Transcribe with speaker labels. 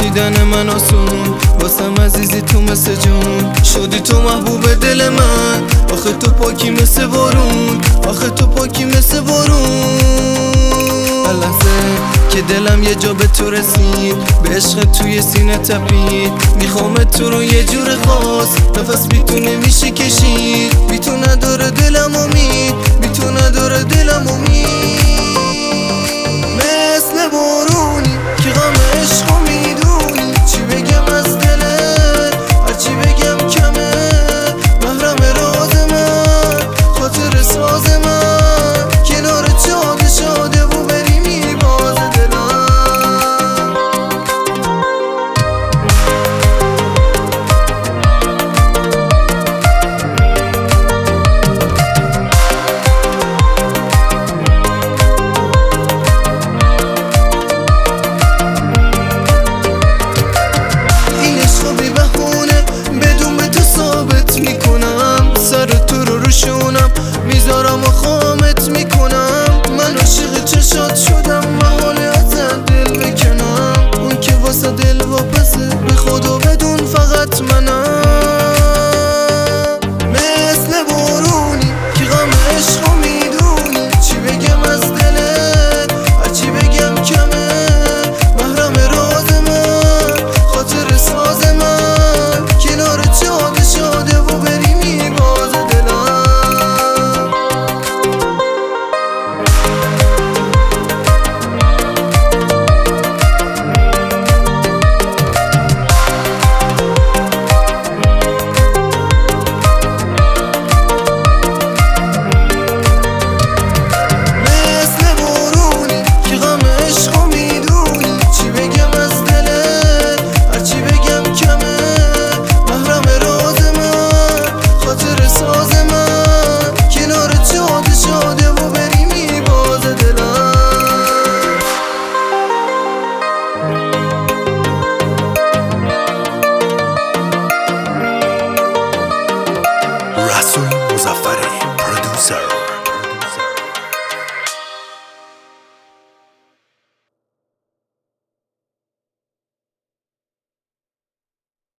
Speaker 1: کشیدن من آسون، واسم عزیزی تو مثل جون، شدی تو محبوب دل من. آخه تو پاکی مثل بارون، آخه تو پاکی مثل بارون. لحظه که دلم یه جا به تو رسید، به عشق توی سینه تپید، میخوام تو رو یه جور خاص، نفس بی تو نمیشه کشید، بی تو نداره دلم امید، بی تو نداره دلم امید. مثل بارونی که غم عشق